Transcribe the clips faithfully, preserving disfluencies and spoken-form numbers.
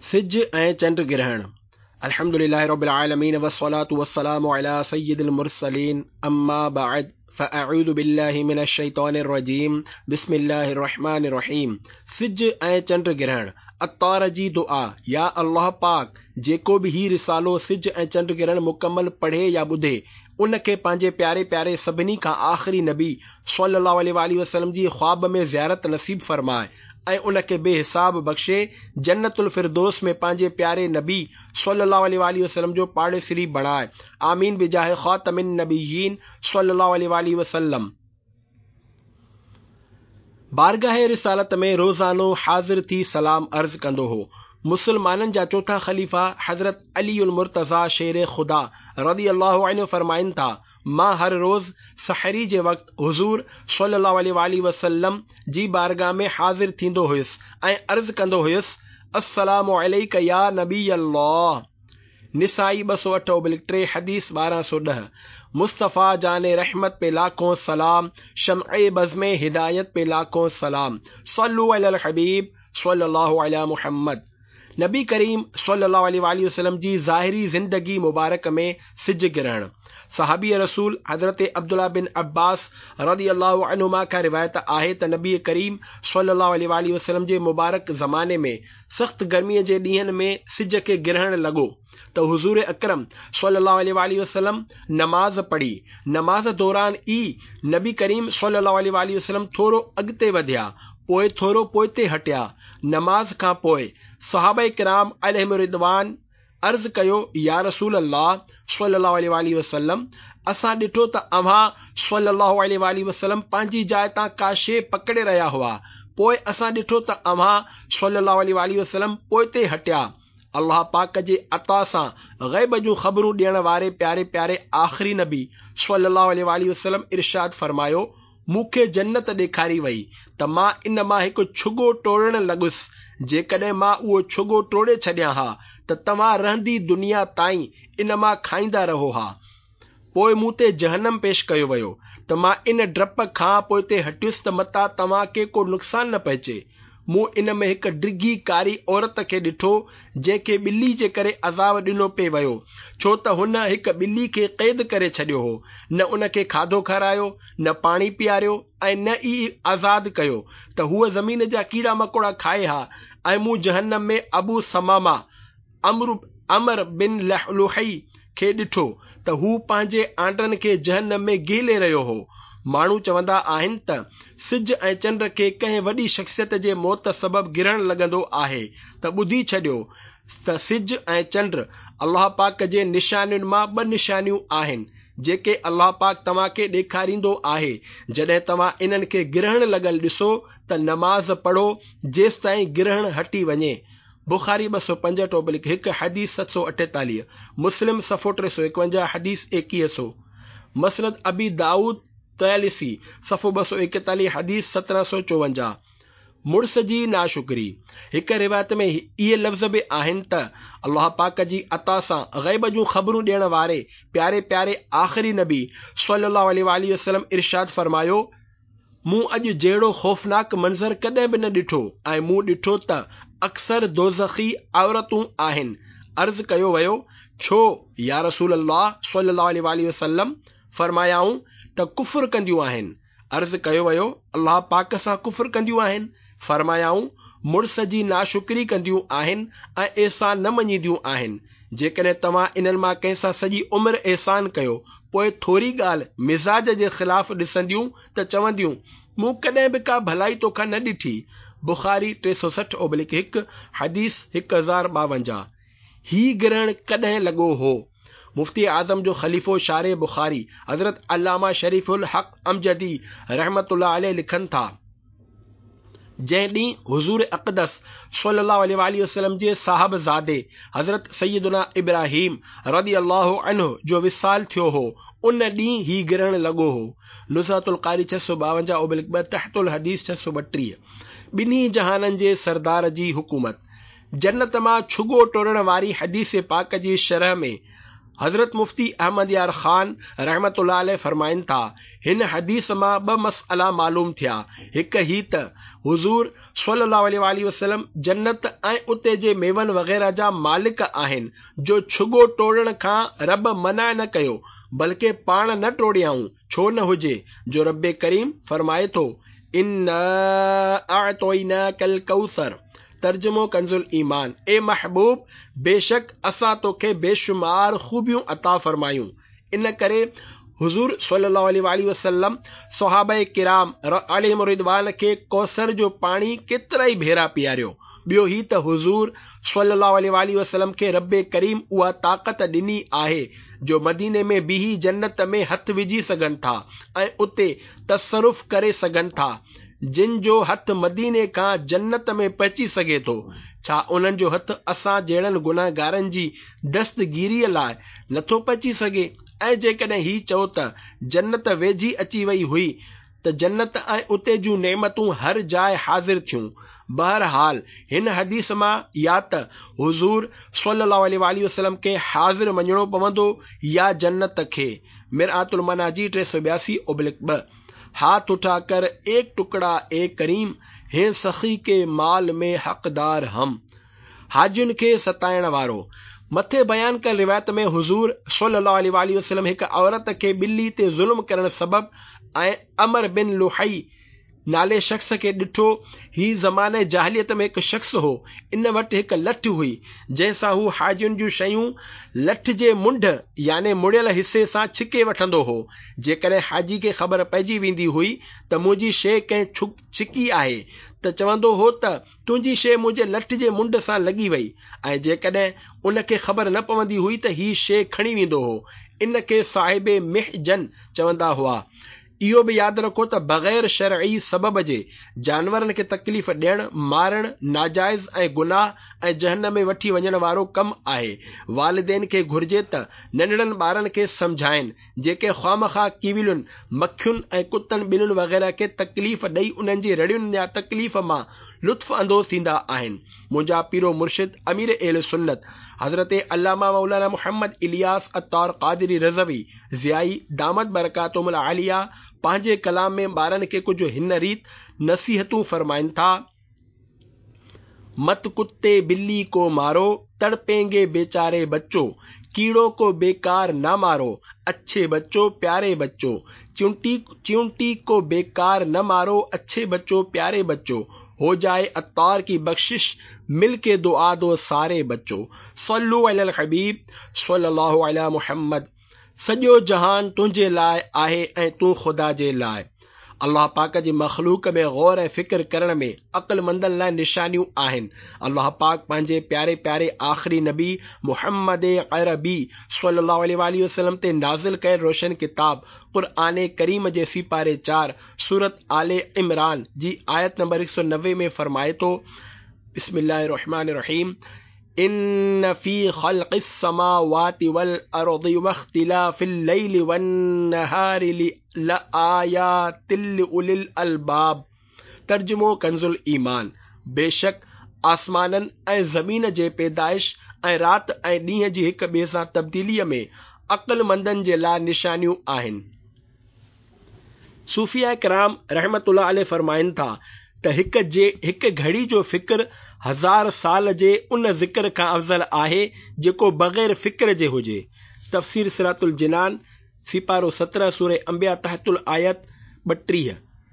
सिज ऐं चंड ग्रहण। अल्हम्दुलिल्लाहि रब्बिल आलमीन वस्सलातु वस्सलामु अला सय्यिदिल मुरसलीन अम्मा बअद फ़अऊज़ु बिल्लाहि मिनश शैतानिर रजीम बिस्मिल्लाहिर रहमानिर रहीम। सिज ऐं चंड ग्रहण। अत्तार जी दुआ। या अल्लाह पाक जेको भी ही रिसालो सिज ऐं चंड ग्रहण मुकम्मल पढ़े या ॿुधे उनखे पंहिंजे प्यारे प्यारे सभिनी खां आख़िरी नबी सल्लल्लाहु अलैहि वसल्लम जी ख्वाब में ज़ियारत नसीब फरमाए ऐं उनखे बेहिसाब बख़्शे जन्नतुल फिरदौस में पंहिंजे प्यारे नबी सल्लल्लाहु अलैहि वसल्लम जो पाड़ेसिरी बणाए। आमीन बिजाहे ख़ातमिन नबिय्यीन सल्लल्लाहु अलैहि वसल्लम। बारगाह रिसालत में रोज़ानो हाज़िर थी सलाम अर्ज़ कंदो हो। मुसलमाननि जा चौथा ख़लीफ़ा हज़रत अलीउल मुर्तज़ा शेर ख़ुदा रज़ियल्लाहु अन्हु फरमाइनि था, मां हर रोज़ सहरी जे वक़्तु हुज़ूर सल्लल्लाहु अलैहि वसल्लम जी बारगाह में हाज़िर थींदो हुयुसि ऐं अर्ज़ कंदो हुयुसि, अस्सलामु अलैका या नबी अल्लाह। निसाई ॿ सौ अठ ओब्लिक टे हदीस बारह सौ ॾह। मुस्तफ़ा जाने रहमत पे लाखों सलाम, शम्ए बज़्मे हिदायत पे लाखों सलाम, सल्लु अलल हबीब सल्लल्लाहु अला मुहम्मद। नबी करीम सल्लल्लाहु अलैहि वसल्लम जी ज़ाहिरी ज़िंदगी मुबारक में सिज ग्रहण। सहाबी रसूल हज़रत अब्दुल्ला बिन अब्बास रज़ियल्लाहु अन्हुमा का रिवायत आहे त नबी करीम सल्लल्लाहु अलैहि वसल्लम जे मुबारक ज़माने में सख़्त गर्मीअ जे ॾींहनि में सिज खे गिरहण लॻो त हुज़ूर अकरम सल्लल्लाहु अलैहि वसल्लम नमाज़ पढ़ी। नमाज़ दौरान ई नबी करीम सल्लल्लाहु अलैहि वसल्लम थोरो अॻिते वधिया, पोइ थोरो पोइते हटिया। नमाज़ खां पोइ सहाबा किराम अलैहिम रिदवान अर्ज़ कयो, या रसूल अल्लाह सल्लल्लाहु अलैहि वसल्लम, असां ॾिठो त अव्हां सल्लल्लाहु अलैहि वसल्लम पंहिंजी जाइ तां का शइ पकड़े रहिया हुआ, पोइ असां ॾिठो त अव्हां सल्लल्लाहु अलैहि वसल्लम पोइते हटिया। अल्लाह पाक जे अता सां ग़ैब जूं ख़बरूं ॾियण वारे प्यारे प्यारे आख़िरी नबी सल्लल्लाहु अलैहि वसल्लम इरशाद फरमायो, मूंखे जन्नत ॾेखारी वई त मां इन मां हिकु छुगो टोड़ण लॻुसि। जेकॾहिं मां उहो छुगो टोड़े छॾियां हा त तव्हां रहंदी दुनिया ताईं इन मां खाईंदा रहो हा। पोइ मूं ते जहन्नम पेश कयो वियो त मां इन डप खां पोइते हटियुसि त मता तव्हांखे को नुक़सान न पहुचे। मूं इन में हिकु डिघी कारी औरत खे ॾिठो जंहिंखे ॿिली जे करे अज़ाब ॾिनो पिए वियो, छो त हुन हिकु ॿिली खे क़ैद करे छॾियो हो। न उनखे खाधो खारायो, न पाणी पीआरियो ऐं न ई आज़ाद कयो त हूअ ज़मीन जा कीड़ा मकोड़ा खाए हा। ऐं मूं जहन्नम में अबू समामा अमर अमर बिन लुहई खे ॾिठो त हू पंहिंजे आंडनि खे जहन्नम में ॻेले रहियो हो। माण्हू चवंदा आहिनि त सिज ऐं चंड खे कंहिं वॾी शख़्सियत जे मौत सबबु गिरहण लॻंदो आहे त ॿुधी छॾियो त सिज ऐं चंड अल्लाह पाक जे निशानियुनि मां ॿ निशानियूं आहिनि जेके अल्लाह पाक तव्हांखे ॾेखारींदो आहे। जॾहिं तव्हां इन्हनि खे गिरहण लॻल ॾिसो त नमाज़ पढ़ो जेसि ताईं गिरहण हटी वञे। बुखारी ॿ सौ पंजहठि ओब्लिक हिकु हदीस सत सौ अठेतालीह। मुस्लिम सफ़ो टे सौ एकवंजाह हदीस एकवीह सौ। मसनद अबी दाऊद तयालिसी सफ़ो ॿ सौ एकतालीह हदीस सत्रहं सौ चोवंजाह। मुड़स जी नाशुक्री। हिकु रिवायत में इहे लफ़्ज़ बि आहिनि त अल्लाह पाक जी अता सां ग़ैब जूं ख़बरूं ॾियण वारे प्यारे प्यारे आख़िरी नबी सल्लल्लाहु अलैहि वसल्लम इरशाद फरमायो, मूं अॼु जहिड़ो ख़ौफ़नाक मंज़र कॾहिं बि न ॾिठो ऐं मूं ॾिठो त अक्सर दोज़खी औरतूं आहिनि। अर्ज़ कयो वियो, छो या रसूल अल्लाह सल्लल्लाहु अलैहि वसल्लम? फरमायाऊं त कुफ्र कंदियूं आहिनि। अर्ज़ कयो वियो, अल्लाह पाक सां कुफ्र कंदियूं आहिनि? फरमायाऊं, मुड़स जी नाशुक्री कंदियूं आहिनि ऐं एहसान न मञींदियूं आहिनि। जेकॾहिं तव्हां इन्हनि मां कंहिंसां सॼी उमिरि एहसान कयो, पोइ थोरी ॻाल्हि मिज़ाज जे ख़िलाफ़ ॾिसंदियूं त चवंदियूं, मूं कॾहिं बि का भलाई तोखां न ॾिठी। बुखारी टे सौ सठ ओब्लिक हिकु हदीस हिकु हज़ार ॿावंजाह। ही ग्रहण कॾहिं लॻो हो? मुफ्ती आज़म जो ख़लीफ़ो शारे बुखारी हज़रत अल्लामा शरीफुल हक़ अमजदी रहमतुल्लाह अलैह लिखनि था, जंहिं ॾींहुं हुज़ूर अक़दस सल्लल्लाहु अलैहि वसल्लम जे साहबज़ादे हज़रत सैयदना इब्राहीम रज़ियल्लाहु अन्हु जो विसाल थियो हो, उन ॾींहुं ही ग्रहण लॻो हो। नुज़हतुल क़ारी छह सौ ॿावंजाह ओब्लिक ॿ तहतुल हदीस छह सौ ॿटीह। ॿिन्ही जहाननि जे सरदार जी हुकूमत। जन्नत मां छुगो टोड़ण वारी हदीस पाक जी शरह में हज़रत मुफ्ती अहमद यार ख़ान रहमतुल्लाह अलैह फरमाइनि था, हिन हदीस मां ॿ मसइला मालूम थिया। हिकु ही त हुज़ूर सल्लल्लाहु अलैहि वसल्लम जन्नत ऐं उते जे मेवनि वग़ैरह जा मालिक आहिनि, जो छुगो टोड़ण खां रब मना न कयो, बल्कि पाण न टोड़ियाऊं छो न हुजे, जो रब करीम फरमाए थो, इन्ना अअतोइनाकल कौसर। तर्जुमो कंजुल ईमान, ए महबूब, बेशक असां तोखे बेशुमार खूबियूं अता फरमायूं। इन करे हुज़ूर सल्लल्लाहु अलैहि वसल्लम सहाबाए किराम अलैहिम रिदवान खे कौसर जो पाणी केतिरा ई भेरा पीआरियो। ॿियो ही त हुज़ूर सल्लल्लाहु अलैहि वसल्लम खे रब करीम उहा ताक़त ॾिनी आहे जो मदीने में बीही जन्नत में हथ विझी सघनि था ऐं उते तसरुफ़ करे सघनि था। जिन जो हथ मदीने खां जन्नत में पहुची सघे थो, छा उन्हनि जो हथ असां जहिड़नि गुनाहगारनि जी दस्तगीरीअ लाइ नथो पहुची सघे? ऐं जेकॾहिं ही चओ त जन्नत वेझी अची वई हुई त जन्नत ऐं उते जूं नेमतूं हर जाइ हाज़िर थियूं। बहरहाल हिन हदीस मां या त हुज़ूर सल्लल्लाहु अलैहि वसल्लम खे हाज़िर मञणो पवंदो या जन्नत खे। मिरआतुल मनाजी टे सौ ॿियासी ओब्लिक ॿ। हाथ उठाकर एक टुकड़ा ए करीम, हे सखी के माल में हक़दार हम। हाजियुनि खे सताइण वारो। मथे बयान कयल रिवायत में हुज़ूर सल्लल्लाहु अलैहि वसल्लम हिक औरत खे ॿिली ते ज़ुल्म करण सबब ऐं अमर बिन लुहई नाले शख्स खे ॾिठो। ही ज़माने जाहिलियत में हिकु शख्स हो। इन वटि हिकु लठ हुई जंहिंसां हू हाजियुनि जूं शयूं लठ जे मुंड याने मुड़ियल हिसे सां छिके वठंदो हो। जेकॾहिं हाजी खे ख़बर पइजी वेंदी हुई त मुंहिंजी शइ कंहिं छिकी आहे त चवंदो हो त तुंहिंजी शइ मुंहिंजे लठ जे मुंड सां लॻी वई, ऐं जेकॾहिं उनखे ख़बर न पवंदी हुई त ही शइ खणी वेंदो हो। इन खे साहिबे मिहजन चवंदा हुआ। इहो बि यादि रखो त बग़ैर शरई सबब जे जानवरनि खे तकलीफ़ ॾियण, मारण नाजाइज़ ऐं गुनाह ऐं जहन्नम में वठी वञण वारो कमु आहे। वालिदैन खे घुर्जे त नंढड़नि ॿारनि खे सम्झाइनि, जेके ख़्वामख़्वाह कीविलुनि, मक्खियुनि ऐं कुतनि ॿिलियुनि वग़ैरह खे तकलीफ़ ॾेई उन्हनि जी रड़ियुनि या तकलीफ़ मां लुत्फ़ अंदोज़ थींदा आहिनि। मुंहिंजा पीरो मुर्शिद अमीर अहले सुन्नत हज़रत अल्लामा मौलाना मोहम्मद इलियास अत्तार क़ादिरी रज़वी ज़ियाई दामत बरकातुहुल आलिया पंहिंजे कलाम में ॿारनि खे कुझु हिन रीत नसीहतूं फरमाइनि था। मत कुत्ते बिल्ली को मारो, तड़पेंगे बेचारे बच्चों, कीड़ों को बेकार ना मारो, अच्छे बच्चों प्यारे बच्चों, चिंटी चिंटी को बेकार न मारो, अच्छे बच्चों प्यारे बच्चों, हो जाए अत्तार की बख्शिश, मिल के दुआ दो सारे बच्चों। सल्लु अलल हबीब सल्लल्लाहु अलैहि मुहम्मद। सॼो जहान तुंहिंजे लाइ आहे ऐं तूं ख़ुदा जे लाइ। अल्लाह पाक जी मखलूक में गौर ऐं फ़िक्र करण में अक़लमंदनि लाइ निशानियूं आहिनि। अल्लाह पाक पंहिंजे प्यारे प्यारे आख़िरी नबी मुहम्मद अरबी सल्लल्लाहु अलैहि वसल्लम ते नाज़िल कयल रोशन किताब क़ुरआन करीम जे सिपारे चार सूरत आले इमरान जी आयत नंबर एक सौ नवे में फरमाए थो, बिस्मिल्लाहिर रहमानिर रहीम, इन फी ख़ल्क़िस समावाति वल अर्दि वख्तिलाफिल लैलि वन नहारि लआयातिल लिउलिल अलबाब। तर्जुमो कंजुल ईमान। बेशक आसमाननि ऐं ज़मीन जे पैदाइश ऐं राति ऐं ॾींहं जी हिक ॿिए सां तब्दीलीअ में अक़लमंदनि जे लाइ निशानियूं आहिनि। सूफ़िया किराम रहमतुल्लाह अलैह फरमाइनि था त हिक जे हिक घड़ी जो फ़िक्र हज़ार साल जे उन ज़िक्र खां अफ़ज़ल आहे जेको बग़ैर फ़िक्र जे हुजे। तफ़सीर सिरातुल जिनान सिपारो सत्रहं सूरह अंबिया तहतुल आयत ॿटीह।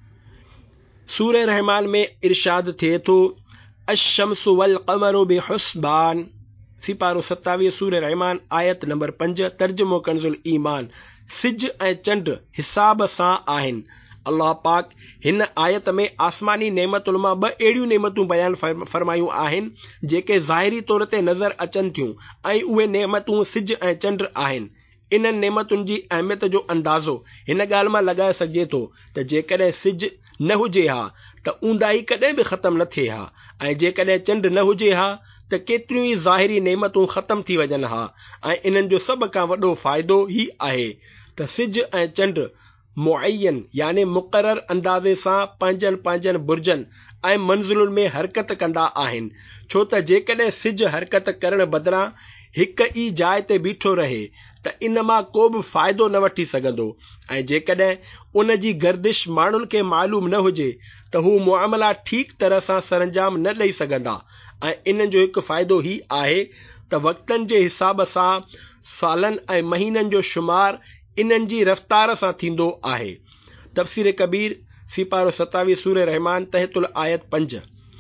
सूरह रहमान में इरशाद थिए थो, अश-शम्सु वल क़मरु बिहुस्बान। सिपारो सतावीह सूरह रहमान आयत नंबर पंज। तर्जुमो कंजुल ईमान। सिज ऐं चंड हिसाब सां आहिनि। अल्लाह पाक हिन आयत में आसमानी नेमतुनि मां ॿ अहिड़ियूं नेमतूं बयान फरमायूं आहिनि जेके ज़ाहिरी तौर ते नज़र अचनि थियूं ऐं उहे नेमतूं सिज ऐं चंड आहिनि। इन्हनि नेमतुनि जी अहमियत जो अंदाज़ो हिन ॻाल्हि मां लॻाए सघिजे थो त जेकॾहिं सिज न हुजे हा त ऊंदाही कॾहिं बि ख़तम न थिए हा, ऐं जेकॾहिं चंड न हुजे हा त केतिरियूं ई ज़ाहिरी नेमतूं ख़तम थी वञनि हा। ऐं इन्हनि जो सभ खां वॾो फ़ाइदो ही आहे त सिज ऐं चंड मुअय्यन यानी मुक़रर अंदाज़े सां पंहिंजनि पंहिंजनि बुर्जनि ऐं मंज़िलुनि में हरकत कंदा आहिनि, छो त जेकॾहिं सिज हरकत करण बदिरां हिक ई जाइ ते बीठो रहे त इन मां को बि फ़ाइदो न वठी सघंदो, ऐं जेकॾहिं उन जी गर्दिश माण्हुनि खे मालूम न हुजे त हू मुआमला ठीक तरह सां सरंजाम न ॾेई सघंदा। ऐं इन जो हिकु फ़ाइदो ही आहे त वक़्तनि जे हिसाब सां सालनि ऐं महीननि जो शुमार इन्हनि जी रफ़्तार सां थींदो आहे। तफ़सीर कबीर सिपारो सतावीह सूरह रहमान तहतुल आयत पंज।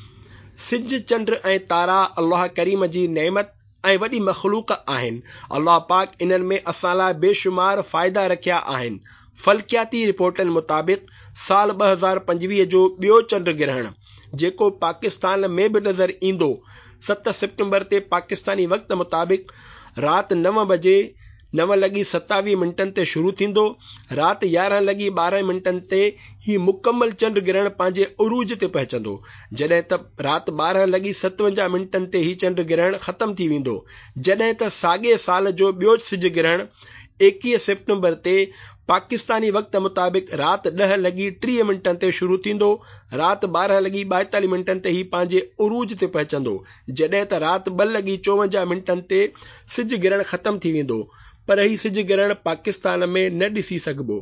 सिज चंड ऐं तारा अल्लाह करीम जी नेमत ऐं वॾी मख़लूक आहिनि। अल्लाह पाक इन्हनि में असां लाइ बेशुमार फ़ाइदा रखिया आहिनि। फ़ल्कियाती रिपोर्टनि मुताबिक़ साल ॿ हज़ार पंजवीह जो ॿियो चंड ग्रहण, जेको पाकिस्तान में बि नज़र ईंदो, सत सितंबर ते पाकिस्तानी वक़्त मुताबिक़ राति नव बजे नव लॻी सतावीह मिंटनि ते शुरू थींदो। राति यारहं लॻी ॿारहं मिंटनि ते ही मुकमल चंड ग्रहण पंहिंजे उरूज ते पहुचंदो, जॾहिं त राति ॿारहं लॻी सतवंजाह मिंटनि ते ही चंड ग्रहण ख़तम थी वेंदो। जॾहिं त साॻिए साल जो ॿियो सिज ग्रहण एकवीह सितंबर ते पाकिस्तानी वक़्त मुताबिक़ राति ॾह लॻी टीह मिंटनि ते शुरू थींदो। राति ॿारहं लॻी ॿाएतालीह मिंटनि ते ही पंहिंजे उरूज ते पहुचंदो, जॾहिं त राति ॿ लॻी चोवंजाह मिंटनि ते सिज ग्रहण ख़तम थी वेंदो, पर ही सिज ग्रहण पाकिस्तान में न ॾिसी सघिबो।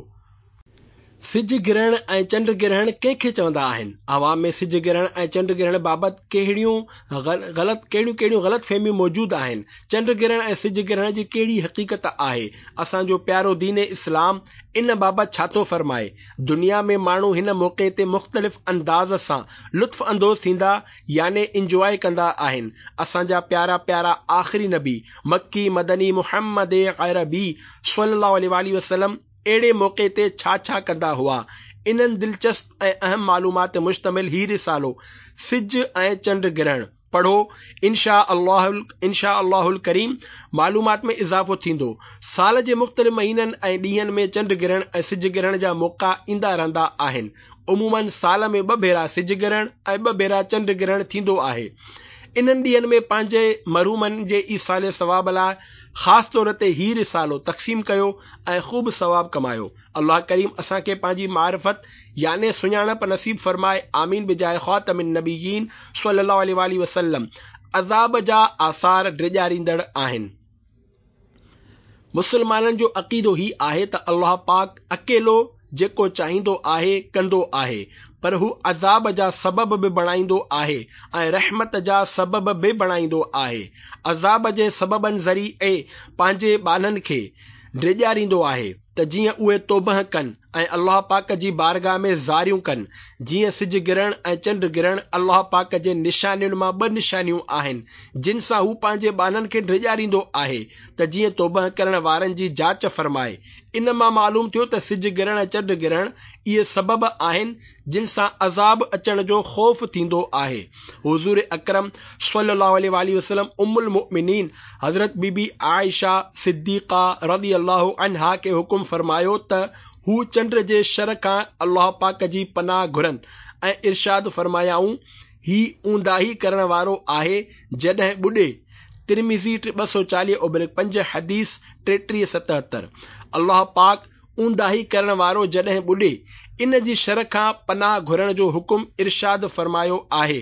सिज ग्रहण ऐं चंड ग्रहण कंहिंखे चवंदा आहिनि? अवाम में सिज ग्रहण ऐं चंड ग्रहण बाबति कहिड़ियूं ग़लति कहिड़ियूं कहिड़ियूं ग़लति फ़हमियूं मौजूदु आहिनि? चंड ग्रहण ऐं सिज ग्रहण जी कहिड़ी हक़ीक़त आहे? असांजो प्यारो दीन इस्लाम इन बाबति छा थो फरमाए? दुनिया में माण्हू हिन मौक़े ते मुख़्तलिफ़ अंदाज़ सां लुत्फ़ अंदोज़ थींदा याने इंजॉय कंदा आहिनि। असांजा प्यारा प्यारा आख़िरी नबी मक्की मदनी मुहम्मद अरबी सल्लल्लाहु अलैहि वसल्लम अहिड़े मौक़े ते छा छा कंदा हुआ? इन्हनि दिलचस्प ऐं अहम मालूमात ते मुश्तमिल ही रिसालो सिज ऐं चंड ग्रहण पढ़ो। इंशा अल्लाह इंशा अल्लाहुल करीम मालूमात में इज़ाफ़ो थींदो। साल जे मुख़्तलिफ़ महीननि ऐं ॾींहंनि में चंड ग्रहण ऐं सिज ग्रहण जा मौक़ा ईंदा रहंदा आहिनि। उमूमन साल में ॿ भेरा सिज ग्रहण ऐं ॿ भेरा चंड ग्रहण थींदो आहे। इन्हनि ॾींहंनि में पंहिंजे मरूमनि जे ईसाले सवाब लाइ ख़ासि तौर ते ही रिसालो तक़सीम कयो ऐं ख़ूब सवाब कमायो। अल्लाह करीम असांखे पंहिंजी मारिफत याने सुञाणप नसीब फरमाए। आमीन बिजाए ख़ातमिन नबिय्यीन सल्लल्लाहु अलैहि वसल्लम। अज़ाब जा आसार ड्रिॼारींदड़ आहिनि। मुसलमाननि जो अक़ीदो ही आहे त अल्लाह पाक अकेलो जेको चाहींदो आहे कंदो आहे, पर हू अज़ाब जा सबब बि बणाईंदो आहे ऐं रहमत जा सबब बि बणाईंदो आहे। अज़ाब जे सबबनि ज़रिए पंहिंजे ॿारनि खे ड्रिॼारींदो आहे त जीअं उहे तौबह कनि ऐं अल्लाह पाक जी बारगाह में ज़ारियूं कनि। जीअं सिज ग्रहण ऐं चंड ग्रहण अल्लाह पाक जे निशानियुनि मां ॿ निशानियूं आहिनि जिन सां हू पंहिंजे ॿारनि खे ड्रिॼारींदो आहे त जीअं तौबह करण वारनि जी जाच फरमाए। इन मां मालूम थियो त सिज ग्रहण ऐं चंड ग्रहण इहे सबब आहिनि जिन सां अज़ाब अचण जो ख़ौफ़ थींदो आहे। हुज़ूर अकरम सल्लल्लाहु अलैहि वसल्लम उम्मुल मुमिनीन हज़रत बीबी आयशा सिद्दीक़ा रज़ियल्लाहु अन्हा खे हुकुम फरमायो त हू चंड जे शर खां अल्लाह पाक जी पनाह घुरनि ऐं इरशाद फरमायाऊं, ही ऊंदाही करण वारो आहे जॾहिं ॿुॾे। तिरमिज़ी ॿ सौ चालीह ओबलिक पंज हदीस टेटीह सतहतरि। अल्लाह पाक ऊंदाही करण वारो जॾहिं ॿुॾे इन जी शर खां पनाह घुरण जो हुकुम इरशाद फरमायो आहे।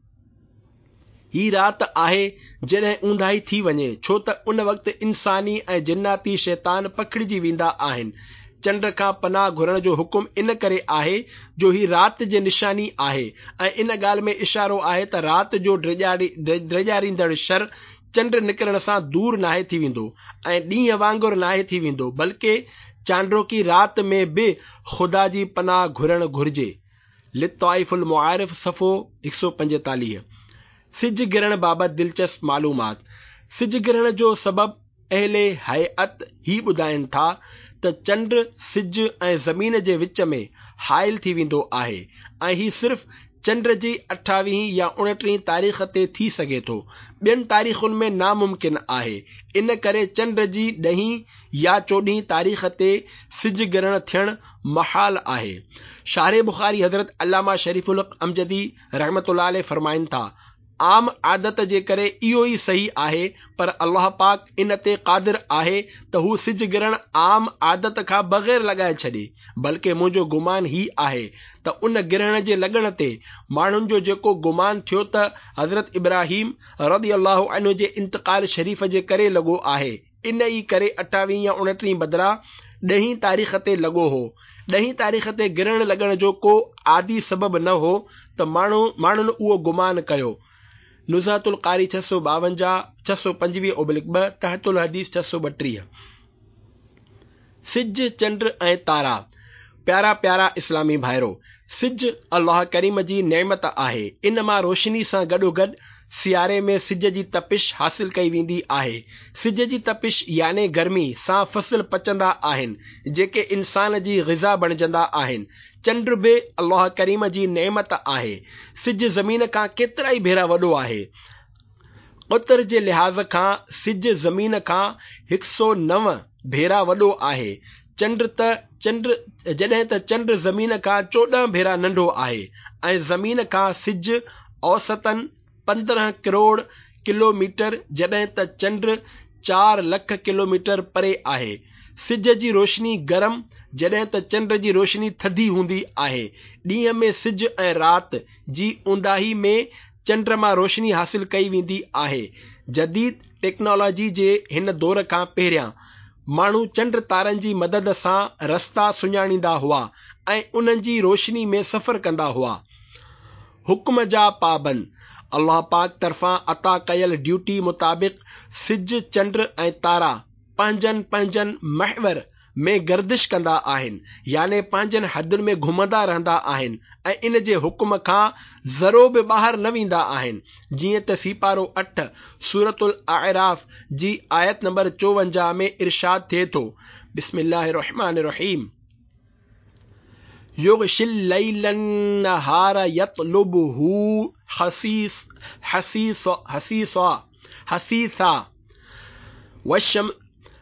ही राति आहे जॾहिं ऊंदाही थी वञे, छो त उन वक़्तु इंसानी ऐं जिन्नाती शैतान पखिड़िजी वेंदा आहिनि। चंड खां पनाह घुरण जो हुकुम इन करे आहे जो ही राति जी निशानी आहे ऐं इन ॻाल्हि में इशारो आहे त राति जो ड्रिॼारींदड़ शर चंड निकिरण सां दूर नाहे थी वेंदो ऐं ॾींहं वांगुरु नाहे थी वेंदो, बल्कि चांड्रोकी राति में बि ख़ुदा जी पनाह घुरण घुरिजे। लित्ताइफुल मुआरिफ सफ़ो हिकु सौ पंजेतालीह। सिज ग्रहण बाबति दिलचस्प मालूमात। सिज ग्रहण जो सबब अहले हयअत ही ॿुधाइनि था त चंड सिज ऐं ज़मीन जे विच में हाइल थी वेंदो आहे ऐं ही सिर्फ़ चंड जी अठावीह या उणटीह तारीख़ ते थी सघे थो। ॿियनि तारीख़ुनि में नामुमकिन आहे। इन करे चंड जी ॾहीं या चोॾहीं तारीख़ ते सिज ग्रहण थियण महाल आहे। शारे बुखारी हज़रत अल्लामा शरीफुल अमजदी रहमतुल्लाह अलैह फरमाइनि था, आम आदत जे करे इहो ई सही आहे, पर अल्लाह पाक इन ते क़ादिर आहे त हू सिज गिरण आम आदत खां बग़ैर लॻाए छॾे। बल्कि मुंहिंजो गुमान ही आहे त उन गिरहण जे लॻण ते माण्हुनि जो जेको गुमान थियो त हज़रत इब्राहिम रज़ियल्लाहु अन्हु जे इंतकाल शरीफ़ जे करे लॻो आहे, इन ई करे अठावीह या उणटीह बदिरां ॾहीं तारीख़ ते लॻो हो। ॾहीं तारीख़ ते गिरण लॻण जो को आदि सबब न हो त माण्हू माण्हुनि उहो गुमान कयो। नुज़हतुल क़ारी छह सौ ॿावंजाह छह सौ पंजवीह ओब्लिक ॿ तहतुल हदीस छह सौ ॿटीह। सिज चंड ऐं तारा। प्यारा प्यारा इस्लामी भाइरो, सिज अल्लाह करीम जी नेमत आहे। इन मां रोशनी सां गॾोगॾु सियारे में सिज जी तपिश हासिल कई वेंदी आहे। सिज जी तपिश याने गर्मी सां फसल पचंदा आहिनि जेके इंसान जी ग़िज़ा बणजंदा आहिनि। चंड बि अल्लाह करीम जी नेमत आहे। सिज ज़मीन खां केतिरा ई भेरा वॾो आहे। क़ुतर जे लिहाज़ खां सिज ज़मीन खां हिकु सौ नव भेरा वॾो आहे। चंड त चंड जॾहिं त चंड ज़मीन खां चोॾहं भेरा नंढो आहे ऐं ज़मीन खां सिज औसतन पंद्रहं करोड़ किलोमीटर जॾहिं त चंड चार लख किलोमीटर परे आहे। सिज जी रोशनी गरम जॾहिं त चंड जी रोशनी थधी हूंदी आहे। ॾींहं में सिज ऐं राति जी ऊंदाही में चंड मां रोशनी हासिल कई वेंदी आहे। जदीद टेक्नोलॉजी जे हिन दौर खां पहिरियां माण्हू चंड तारनि जी मदद सां रस्ता सुञाणींदा हुआ ऐं उन्हनि जी रोशनी में सफ़र कंदा हुआ। हुक्म जा पाबंद। अल्लाह पाक तरफ़ां अता कयल ड्यूटी मुताबिक़ सिज चंड ऐं तारा पंहिंजनि पंहिंजनि महवर में गर्दिश कंदा आहिनि, याने पंहिंजनि हदुनि में घुमंदा रहंदा आहिनि ऐं इन जे हुक्म खां ज़रो बि ॿाहिरि न वेंदा आहिनि। जीअं त सीपारो अठ सूरतुल आराफ जी आयत नंबर चोवंजाह में इरशाद थिए थो, बिस्मिल्लाहिर रहमानिर रहीम, युग़शिल लैलन नहार यतलुबहू हसीस हसीस हसीसा हसीसा वशम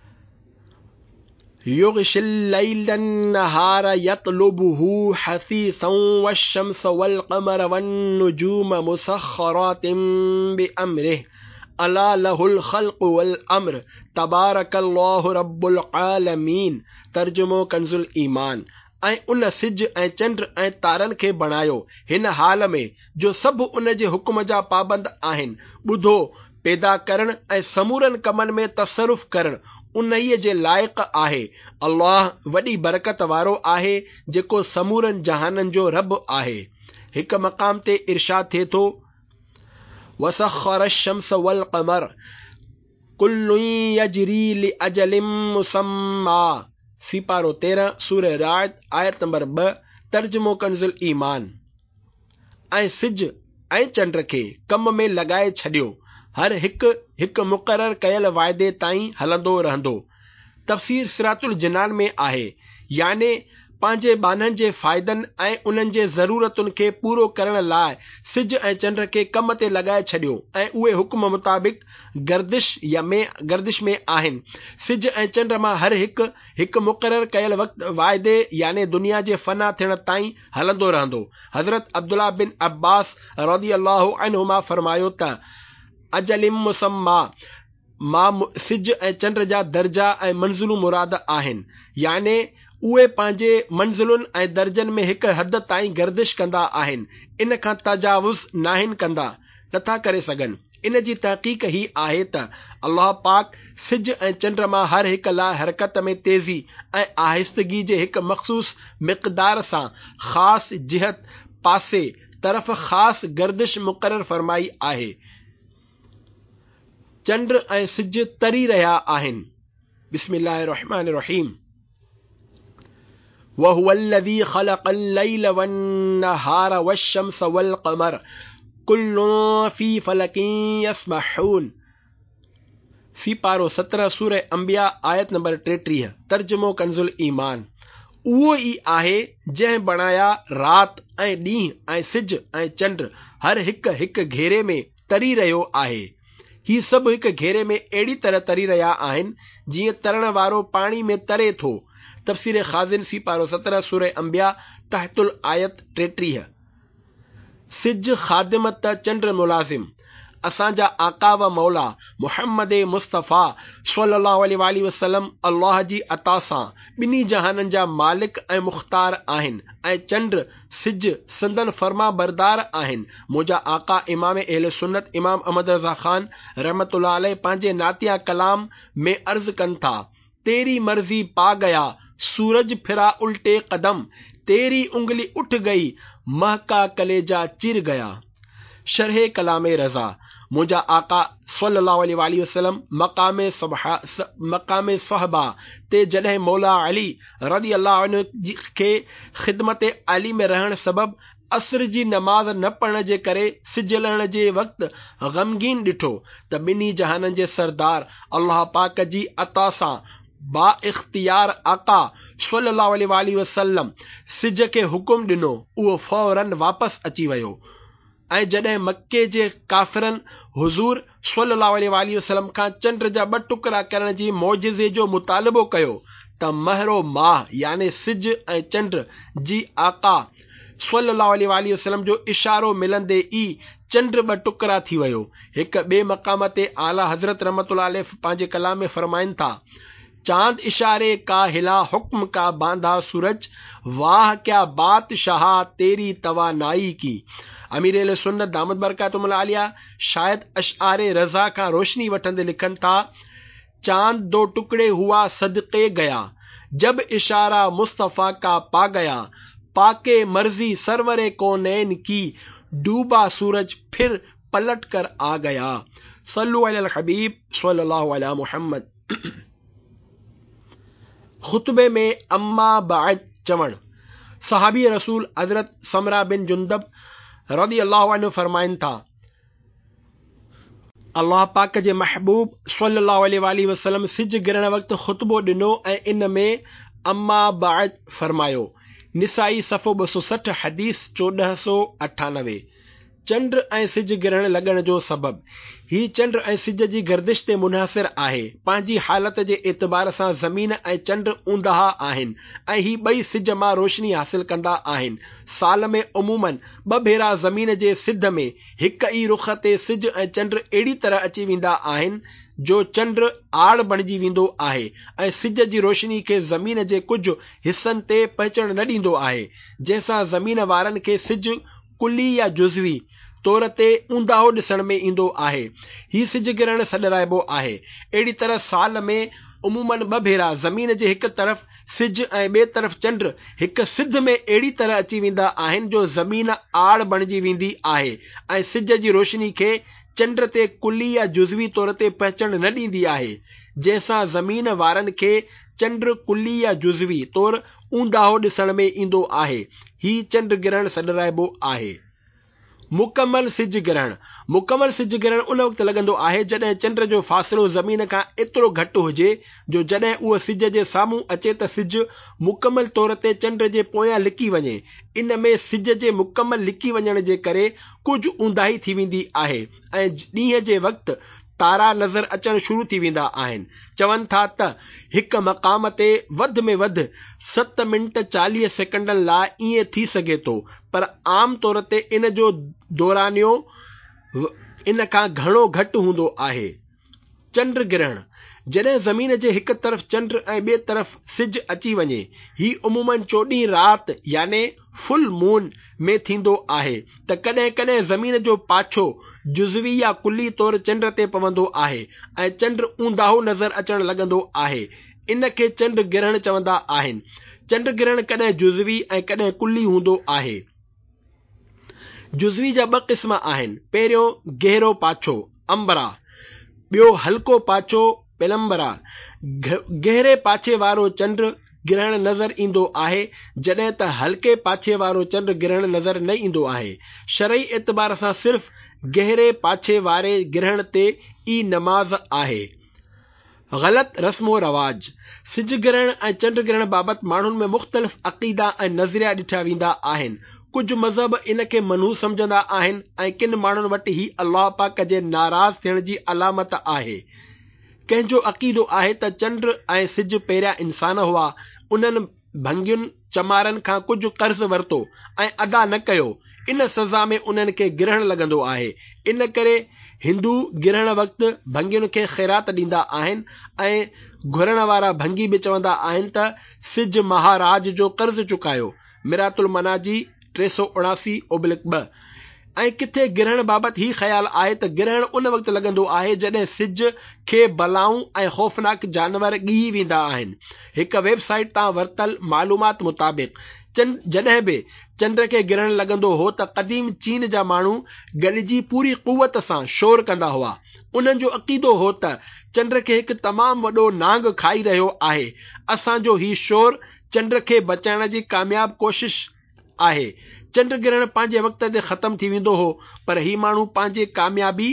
युग़शिल लैलन नहार यतलुबहू हसीसन वश्शम्स वल क़मर वन नुजूम मुसख्खरातिन बिअम्रिह अला लहुल ख़ल्क़ु वल अम्र तबारकल्लाहु रब्बुल आलमीन। तर्जुमो कंजुल ईमान। ऐं उन सिज ऐं चंड ऐं तारनि खे बणायो हिन हाल में जो सभु उन जे हुक्म जा पाबंद आहिनि। ॿुधो, पैदा करण ऐं समूरनि कमनि में तसरुफ़ करण उन्हीअ जे लाइक़ आहे। अल्लाह वॾी बरकत वारो आहे जेको समूरनि जहाननि जो रब आहे। हिक मक़ाम ते इरशाद थिए थो, वसख़्ख़र अश-शम्स वल क़मर कुल्लुन यजरी लिअजलिन मुसम्मा। सीपारो तेरहं सूरह राअद आयत नंबर ॿ तर्जुमो कंजुल ईमान। ऐं सिज ऐं चंड खे कम में लॻाए छॾियो, हर हिकु हिकु मुक़रर कयल वाइदे ताईं हलंदो रहंदो। तफ़सीर सिरातुल जिनान में आहे, याने पंहिंजे बाननि जे फ़ाइदनि ऐं उन्हनि जे ज़रूरतुनि खे पूरो करण लाइ सिज ऐं चंड खे कम ते लॻाए छॾियो ऐं उहे हुक्म मुताबिक़ गर्दिश या में गर्दिश में आहिनि। सिज ऐं चंड मां हर हिकु हिकु मुक़रर कयल वक़्त वाइदे याने दुनिया जे फना थियण ताईं हलंदो रहंदो। हज़रत अब्दुल्लाह बिन अब्बास रज़ियल्लाहु अन्हुमा फरमायो त अजलिम मुसम्मा मां सिज ऐं चंड जा दर्जा ऐं मंज़िलूं मुराद आहिनि, याने उहे पंहिंजे मंज़िलुनि ऐं दर्जनि में हिकु हद ताईं गर्दिश कंदा आहिनि, इन खां तजावुज़ नाहिन कंदा नथा करे सघनि। इन जी तहक़ीक़ ही आहे त अल्लाह पाक सिज ऐं चंड मां हर हिक लाइ हरकत में तेज़ी ऐं आहिस्तगी जे हिकु मख़सूस मिक़दार सां ख़ासि जिहत पासे तरफ़ ख़ासि गर्दिश मुक़रर फरमाई आहे। चंड ऐं सिज तरी रहिया आहिनि। बिस्मिल्लाहिर रहमानिर रहीम। वहुवल्लज़ी ख़लक़ल लैल वन्नहार वश्शम्स वल क़मर कुल्लुन फ़ी फ़लकिन यस्बहून। सीपारो सत्रहं सूरह अंबिया आयत नंबर टेटीह तर्जुमो कंजुल ईमान। उहो ई आहे जंहिं बणाया राति ऐं ॾींहुं ऐं सिज ऐं चंड हर हिकु हिकु घेरे में तरी रहियो आहे। ही सभु हिकु घेरे में अहिड़ी तरह तरी रहिया आहिनि जीअं तरण वारो पाणी में तरे थो। तफ़सीर ख़ाज़िन सीपारो सत्रहं सूरह अंबिया तहतुल आयत टेटीह। सिज ख़ादिम त चंड मुलाज़िम। असांजा आका व मौला मुहम्मद मुस्तफ़ा सल्लल्लाहु अलैहि वसल्लम अल्लाह जी अता सां ॿिन्ही जहाननि जा मालिक ऐं मुख्तार आहिनि ऐं चंड सिज संदन फर्मा बरदार आहिनि। मुंहिंजा आका इमाम अहले सुन्नत इमाम अहमद रज़ा खान रहमतुल्लाह अलैह पंहिंजे नातिया कलाम में अर्ज कनि था, तेरी मर्जी पा गया सूरज फिरा उल्टे कदम, तेरी उंगली उठ गई महका कलेजा चिर गया। शरह कलामे रज़ा, मुंहिंजा आका सल्लल्लाहु अलैहि वसल्लम मकामे सबहा मकामे सहबा ते जॾहिं मौला अली रज़ी अल्लाह अन्हु खे ख़िदमत अली में रहण सबब असर जी नमाज़ न पढ़ण जे करे सिज लहण जे वक़्तु ग़मगीन ॾिठो त ॿिन्ही जहाननि जे सरदार अल्लाह पाक जी अता सां बा इख्तियार आका सल्लल्लाहु अलैहि वसल्लम सिज खे हुकुम ॾिनो, उहो फौरन वापसि अची वियो। ऐं जॾहिं मक्के जे काफ़िरनि हुज़ूर सल्लल्लाहु अलैहि वसल्लम खां चंड जा ॿ टुकड़ा करण जी मौजिज़े जो मुतालबो कयो त महरो माह याने सिज ऐं चंड जी आका सल्लल्लाहु अलैहि वसल्लम जो इशारो मिलंदे ई चंड ॿ टुकड़ा थी वियो। हिक ॿिए मक़ाम ते आला हज़रत रहमतुल्लाह अलैह पंहिंजे कलाम में फरमाइनि था, चांद इशारे का हिला हुक्म का बांधा सूरज, वाह क्या बादशाह तेरी तवानाई की। अमीर अहले सुन्नत दामद बरकातुहुल आलिया शायद अशआरे रज़ा खां रोशनी वठंदे लिखनि था, चांद दो टुकड़े हुआ सदके गया, जब इशारा मुस्तफ़ा का पा गया, पाके मर्जी सरवरे कौनैन की, डूबा सूरज फिर पलट कर आ गया। सल्लु अलल हबीब सल्लल्लाहु अला मुहम्मद। खुतबे में अम्मा बाद चवण, सहाबी रसूल हजरत समरा बिन जुंदब रज़ी अल्लाह अन्हु फरमाइनि था, अल्लाह पाक जे महबूब सल्लल्लाहु अलैहि वसल्लम सिज गिरण वक़्तु खुतबो ॾिनो ऐं इन में अम्मा बाद फरमायो। निसाई सफ़ो ॿ सौ सठ हदीस चोॾहं सौ अठानवे। चंड ऐं सिज गिरण लॻण जो सबब, ही चंड ऐं सिज जी गर्दिश ते मुनहसिर आहे। पंहिंजी हालत जे एतबार सां ज़मीन ऐं चंड ऊंदहा आहिनि ऐं ही ॿई सिज मां रोशनी हासिल कंदा आहिनि। साल में उमूमन ॿ भेरा ज़मीन जे सिध में हिक ई रुख ते सिज ऐं चंड अहिड़ी तरह अची वेंदा आहिनि जो चंड आड़ बणिजी वेंदो आहे ऐं सिज जी रोशनी खे ज़मीन जे कुझु हिस्सनि ते पहुचण न ॾींदो आहे, जंहिंसां ज़मीन वारनि खे सिज कुली या जुज़वी तौर ते ऊंदाहो ॾिसण में ईंदो आहे। ही सिज गिरण सॾराइबो आहे। अहिड़ी तरह साल में उमूमन ॿ भेरा ज़मीन जे हिक तरफ़ सिज ऐं ॿिए तरफ़ चंड हिक सिध में अहिड़ी तरह अची वेंदा आहिनि जो ज़मीन आड़ बणिजी वेंदी आहे ऐं सिज जी रोशनी खे चंड ते कुली या जुज़वी तौर ते पहुचण न ॾींदी आहे, जंहिंसां ज़मीन वारनि खे चंड कुली या जुज़वी तौर ऊंदाहो ॾिसण में ईंदो आहे। ही चंड गिरण सॾराइबो आहे। मुकमल सिज गिरण, मुकमल सिज गिरण उन वक़्तु लॻंदो आहे जॾहिं चंड जो फ़ासिलो ज़मीन खां एतिरो घटि हुजे जो जॾहिं उहो सिज जे साम्हूं अचे त सिज मुकमल तौर ते चंड जे पोयां लिकी वञे। इन में सिज जे मुकमल लिकी वञण जे करे कुझु ऊंदाही थी वेंदी आहे ऐं ॾींहं जे वक़्तु तारा नज़र अचण शुरू थी वेंदा आहिनि। चवनि था त हिक मक़ाम ते वधि में वधि सत मिंट चालीह सेकंडनि लाइ ईअं थी सघे थो, पर आम तौर ते इन जो दौरानियो इन खां घणो घटि हूंदो आहे। चंड गिरण, जॾहिं ज़मीन जे हिक तरफ़ चंड ऐं ॿिए तरफ़ सिज अची वञे, ही उमूमन चोॾहीं राति याने फुल मून में थींदो आहे त कॾहिं कॾहिं ज़मीन जो पाछो जुज़वी या कुली तौर चंड ते पवंदो आहे ऐं चंड ऊंदाहो नज़र अचण लॻंदो आहे। इन खे चंड गिरण चवंदा आहिनि। चंड गिरण कॾहिं जुज़वी ऐं कॾहिं कुली हूंदो आहे। जुज़वी जा ॿ क़िस्म आहिनि। पहिरियों गहरो पाछो अंबरा, ॿियो हल्को पाछो पेलम्बरा। गहरे पाछे वारो चंड गिरहण नज़र ईंदो आहे जॾहिं त हल्के पाछे वारो चंड गिरहण नज़र न ईंदो आहे। शरई एतबार सां सिर्फ़ गहरे पाछे वारे गिरहण ते ई नमाज़ आहे। ग़लत रस्मो रवाज, सिज गिरण ऐं चंड गिरण बाबति माण्हुनि में मुख़्तलिफ़ अक़ीदा ऐं नज़रिया ॾिठा वेंदा आहिनि। कुझु मज़हब इन खे मनहू सम्झंदा आहिनि ऐं किन माण्हुनि वटि ही अल्लाह पाक जे नाराज़ थियण जी अलामत आहे। कंहिंजो अक़ीदो आहे त चंड ऐं सिज पहिरियां इंसान हुआ, उन्हनि भंगियुनि चमारनि खां कुझु कर्ज़ वरितो ऐं अदा न कयो, इन सज़ा में उन्हनि खे गिरहण लॻंदो आहे। इन करे हिंदू गिरहण वक़्तु भंगियुनि खे ख़ैरात ॾींदा आहिनि ऐं घुरण वारा भंगी बि चवंदा आहिनि त सिज महाराज जो कर्ज़ चुकायो। मिरातुल मनाजी टे सौ उणासी ओब्लिक ॿ। ऐं किथे गिरहण बाबति ही ख़्यालु आहे त गिरहण उन वक़्तु लॻंदो आहे जॾहिं सिज खे बलाऊं ऐं ख़ौफ़नाक जानवर ॻीही वेंदा आहिनि। हिकु वेबसाइट तां वरितल मालूमात मुताबिक़ जॾहिं बि चंड खे गिरहण लॻंदो हो त क़दीम चीन जा माण्हू गॾिजी पूरी कुवत सां शोर कंदा हुआ। उन्हनि जो अक़ीदो हो त चंड खे हिकु तमामु वॾो नांग खाई रहियो आहे। असांजो ही शोर चंड खे बचाइण जी कामयाब कोशिश आहे। चंड गिरहण पंहिंजे वक़्त ते ख़त्म थी वेंदो हो, पर ही माण्हू पंहिंजे कामयाबी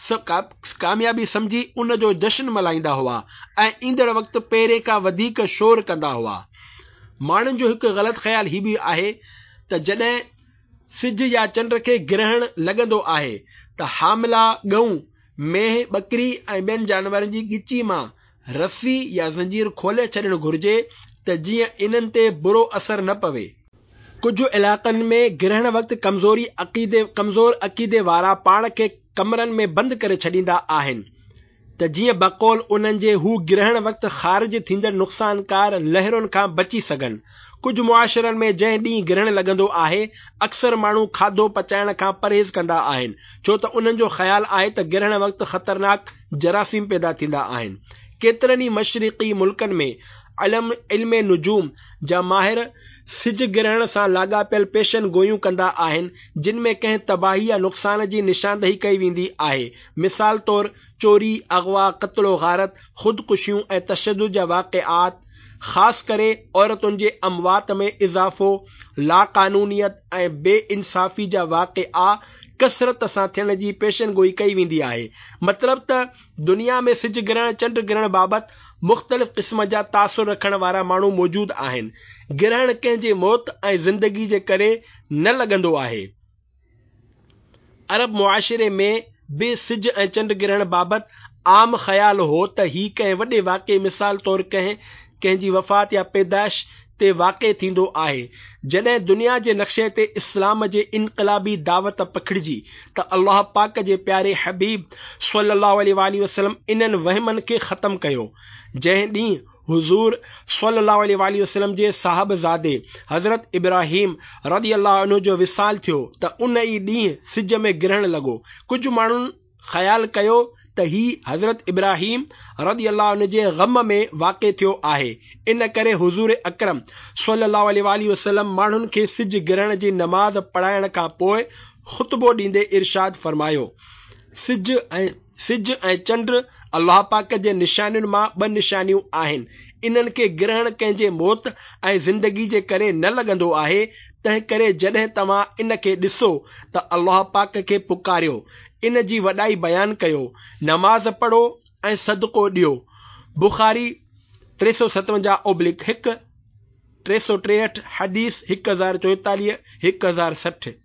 कामयाबी सम्झी उन जो जश्न मल्हाईंदा हुआ ऐं ईंदड़ वक़्तु पहिरें खां वधीक शोर कंदा हुआ। माण्हुनि जो हिकु ग़लति ख़्यालु ही बि आहे त जॾहिं सिज या चंड खे गिरहण लॻंदो आहे त हामिला ॻऊं, मेंह, ॿकरी ऐं ॿियनि जानवरनि जी ॻिची मां रस्सी या ज़ंजीर खोले छॾणु घुर्जे त जीअं इन्हनि ते बुरो असर न पवे। कुझु इलाक़नि में गिरहण वक़्तु कमज़ोरी अक़ीदे कमज़ोर अक़ीदे वारा पाण खे कमरनि में बंदि करे छॾींदा आहिनि त जीअं बक़ौल उन्हनि जे हू गिरहण वक़्तु ख़ारिज थींदड़ नुक़सानकार लहरुनि खां बची सघनि। कुझु मुआशिरनि में जंहिं ॾींहुं गिरहण लॻंदो आहे अक्सर माण्हू खाधो पचाइण खां परहेज़ कंदा आहिनि, छो त उन्हनि जो ख़्यालु आहे त गिरहण वक़्तु ख़तरनाक जरासीम पैदा थींदा आहिनि। केतिरनि ई मशरिक़ी मुल्कनि में इल्म इल्म नुजूम जा माहिर सिज गिरहण सां लाॻापियल पेशन गोयूं कंदा आहिनि, जिन में कंहिं तबाही या नुक़सान जी निशानदही कई वेंदी आहे। मिसाल तौर चोरी, अगवा, क़त्लो गारत, ख़ुदकुशियूं ऐं तशद्दुद जा वाक़िआत, ख़ासि करे औरतुनि जे अमवात में इज़ाफ़ो, लाक़ानूनियत ऐं बेइंसाफ़ी जा वाक़िआ कसरत सां थियण जी पेशनगोई कई वेंदी आहे। मतिलब त दुनिया में सिज गिरहण, चंड गिरहण बाबति मुख़्तलिफ़ क़िस्म जा तासुर रखण वारा माण्हू मौजूद आहिनि। गिरहण कंहिंजे मौत ऐं ज़िंदगी जे करे न लॻंदो आहे। अरब मुआशिरे में बि सिज ऐं चंड गिरहण बाबति आम ख़्यालु हो त ही कंहिं वॾे वाक़े, मिसाल तौर कंहिं कंहिंजी वफ़ात या पैदाइश ते वाक़े थींदो आहे। जॾहिं दुनिया जे नक्शे ते इस्लाम जे इनक़लाबी दावत पखिड़िजी त अल्लाह पाक जे प्यारे हबीब सल्लल्लाहु अलैहि वसल्लम इन्हनि वहमनि खे ख़त्म कयो। जंहिं ॾींहुं हुज़ूर सल्लल्लाहु अलैहि वसल्लम जे साहबज़ादे हज़रत इब्राहिम रज़ियल्लाहु अन्हु जो विसाल थियो त उन ई ॾींहुं सिज में गिरहण लॻो। कुझु माण्हुनि ख़्यालु कयो त ही हज़रत इब्राहिम रज़ियल्लाहु अन्हु जे ग़म में वाक़े थियो आहे। इन करे हुज़ूर अकरम सल्लल्लाहु अलैहि वसल्लम माण्हुनि खे सिज गिरहण जी नमाज़ पढ़ाइण खां पोइ ख़ुतबो ॾींदे इरशाद फरमायो, सिज ऐं सिज ऐं चंड अल्लाह पाक जे निशानियुनि मां ॿ निशानियूं आहिनि। इन्हनि खे गिरहण कंहिंजे मौत ऐं ज़िंदगी जे करे न लॻंदो आहे। तंहिं करे जॾहिं तव्हां इन खे ॾिसो त अल्लाह पाक खे पुकारियो, इन जी वॾाई बयानु कयो, नमाज़ पढ़ो ऐं सदको ॾियो। बुखारी टे सौ सतवंजाह ओब्लिक हिकु, टे सौ टेहठि, हदीस हिकु हज़ार चोएतालीह, हिकु हज़ार सठि।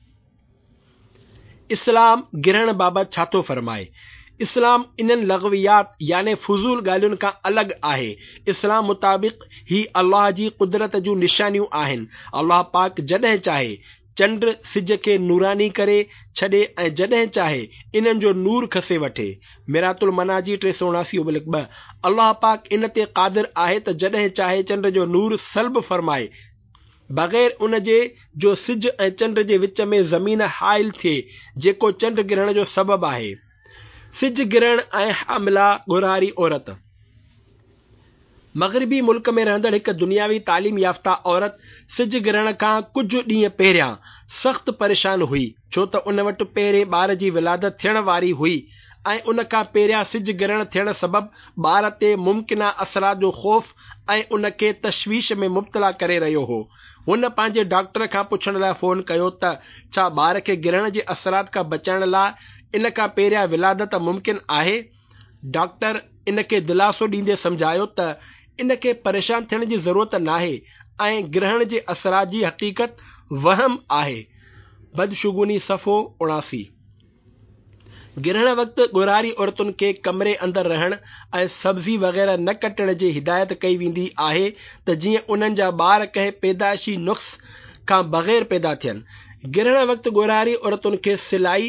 इस्लाम गिरहण बाबति छा थो फरमाए? इस्लाम इन्हनि लग़वियात याने फुज़ूल ॻाल्हियुनि खां अलॻि आहे। इस्लाम मुताबिक़ ही अल्लाह जी कुदरत जूं निशानियूं आहिनि। अल्लाह पाक जॾहिं चाहे चंड सिज खे नूरानी करे छॾे ऐं जॾहिं चाहे इन्हनि जो नूर खसे वठे। मिरातुल मनाजी टे सौ उणासी ओब्लिक ॿ। अल्लाह पाक इन ते क़ादिर आहे त जॾहिं चाहे चंड जो नूर सल्ब फरमाए बग़ैर उन जे जो सिज ऐं चंड जे विच में ज़मीन हाइल थिए, जेको चंड गिरहण जो सबबु आहे। सिज गिरहण ऐं हामिला ॻोरारी औरत। मग़रिबी मुल्क में रहंदड़ हिकु दुनियावी तालीम याफ़्ता औरत सिज गिरहण खां कुझु ॾींहं पहिरियां सख़्त परेशान हुई, छो त उन वटि पहिरें ॿार जी विलादत थियण वारी हुई ऐं उन खां पहिरियां सिज गिरहण थियण सबबु ॿार ते मुमकिना असरात जो ख़ौफ़ ऐं उन खे तशवीश में मुब्तला करे रहियो हो। हुन पंहिंजे डॉक्टर खां पुछण लाइ फ़ोन कयो त छा ॿार खे गिरहण जे असरात खां बचाइण लाइ इन खां पहिरियां विलादत मुमकिन आहे। डॉक्टर इन खे दिलासो ॾींदे सम्झायो त इन खे परेशान थियण जी ज़रूरत नाहे ऐं गिरहण जे असरात जी हक़ीक़त वहम आहे। बदशुगूनी सफ़ो उणासी। गिरहण वक़्तु ॻोरारी औरतुनि खे कमरे अंदरि रहण ऐं सब्ज़ी वग़ैरह न कटण जी हिदायत कई वेंदी आहे त जीअं उन्हनि जा ॿार कंहिं पैदाइशी नुक़्स खां बग़ैर पैदा थियनि। गिरहण वक़्तु ॻोरारी औरतुनि खे सिलाई,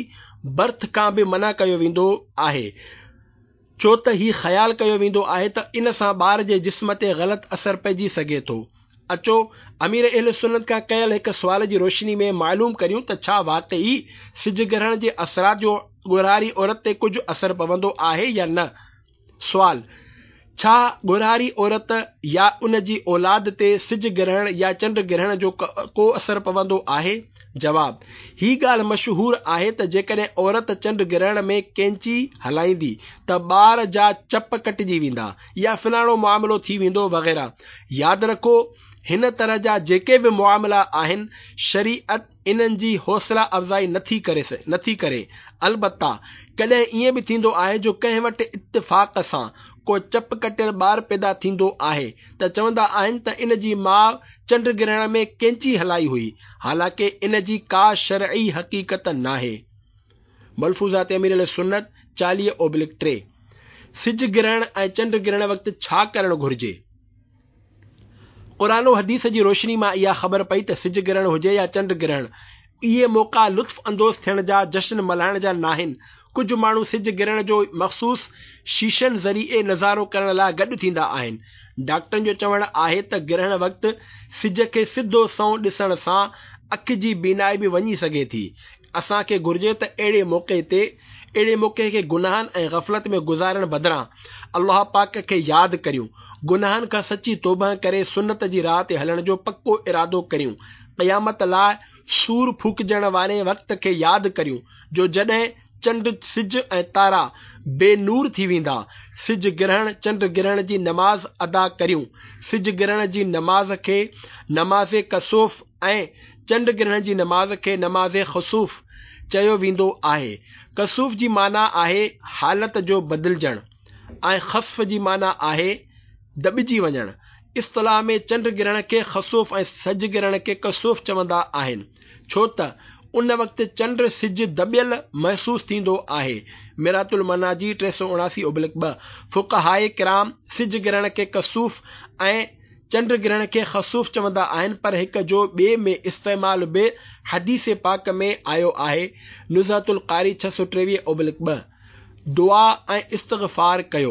बर्थ खां बि मना कयो वेंदो आहे, छो त ही ख़्याल कयो वेंदो आहे त इन सां ॿार जे जिस्म ते ग़लति असर पइजी सघे थो। अचो अमीर अहले सुन्नत खां कयल हिकु सुवाल जी रोशनी में मालूम करियूं त छा वाक़ई सिज ग्रहण जे असरात जो ॻोरारी औरत ते कुझु असर पवंदो आहे या न। सुवाल, छा ॻोरारी औरत या उन जी औलाद ते सिज ग्रहण या चंड ग्रहण जो को असर पवंदो आहे? जवाब, ही ॻाल्हि मशहूर आहे त जेकॾहिं औरत चंड ग्रहण में कैंची हलाईंदी त ॿार जा चप कटिजी वेंदा या फलाणो मामिलो थी वेंदो वग़ैरह। यादि रखो, हिन तरह जा जेके बि मामला आहिनि, शरीअत इन्हनि जी हौसला अफ़ज़ाई नथी करे नथी करे अलबत्ता कॾहिं ईअं बि थींदो आहे जो कंहिं वटि इत्तिफ़ाक़ सां को चप कटियल ॿार पैदा थींदो आहे त चवंदा आहिनि त इन जी माउ चंड ग्रहण में कैंची हलाई हुई, हालांकि इन जी का शरई हक़ीक़त नाहे। मलफूज़ात अमीर अहले सुन्नत चालीह ओब्लिक टे। सिज ग्रहण ऐं चंड ग्रहण वक़्तु छा करणु घुर्जे? क़ुरान हदीस जी रोशनी मां इहा ख़बर पई त सिज ग्रहण हुजे या चंड ग्रहण, इहे मौक़ा लुत्फ़ अंदोज़ थियण जा, जश्न मल्हाइण जा नाहिनि। कुझु माण्हू सिज ग्रहण जो मख़सूस शीशनि ज़रिए नज़ारो करण लाइ गॾु थींदा आहिनि। डॉक्टरनि जो चवणु आहे त ग्रहण वक़्तु सिज खे सिधो संओं ॾिसण सां अखि जी बीनाई बि वञी सघे थी। असांखे घुर्जे त अहिड़े मौक़े ते अहिड़े मौक़े खे गुनाहनि ऐं ग़फ़लत में गुज़ारण बदिरां अल्लाह पाक खे यादि करियूं, गुनाहनि खां सची तौबा करे सुन्नत जी राह ते हलण जो पको इरादो करियूं। क़यामत लाइ सूर फूकजण वारे वक़्त खे यादि करियूं, जो जॾहिं चंड सिज ऐं तारा बेनूर थी वेंदा। सिज ग्रहण चंड ग्रहण जी नमाज़ अदा करियूं। सिज ग्रहण जी नमाज़ खे नमाज़ कसूफ़ ऐं चंड ग्रहण जी नमाज़ खे नमाज़ ख़सूफ़ चयो वेंदो आहे। कसूफ़ जी माना आहे हालत जो बदिलजण ऐं ख़स्फ़ जी माना आहे दॿिजी वञण। इस्तिलाह में चंड ग्रहण खे ख़सूफ़ ऐं सिज ग्रहण खे कसूफ़ चवंदा आहिनि, छो त उन वक़्तु चंड सिज दॿियल महसूस थींदो आहे। मिरातुल मनाजी टे सौ उणासी ओब्लिक ॿ। फ़ुक़हाए किराम सिज ग्रहण खे कसूफ़ ऐं चंड ग्रहण खे ख़सूफ़ चवंदा आहिनि, पर हिक जो ॿिए में इस्तेमाल बि हदीस पाक में आयो आहे। नुज़हतुल क़ारी छह सौ टेवीह ओब्लिक ॿ। दुआ ऐं इस्तिग़फ़ार कयो।